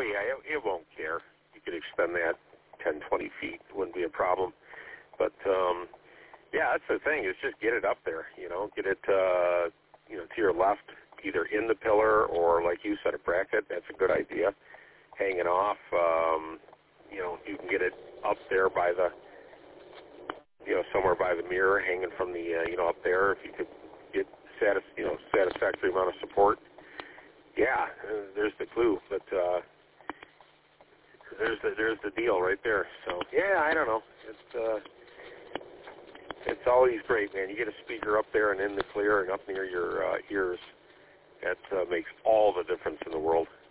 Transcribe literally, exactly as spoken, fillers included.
yeah, it, it won't care. You could extend that ten, twenty feet. It wouldn't be a problem. But, um, yeah, that's the thing, is just get it up there, you know, get it, uh, you know, to your left, either in the pillar or, like you said, a bracket. That's a good idea. Hang it off. Um, you know, you can get it up there by the, you know, somewhere by the mirror, hanging from the, uh, you know, up there. If you could get, satis- you know, satisfactory amount of support. Yeah, uh, there's the clue. But uh, there's the there's the deal right there. So yeah, I don't know. It's uh, it's always great, man. You get a speaker up there and in the clear and up near your uh, ears. That uh, makes all the difference in the world.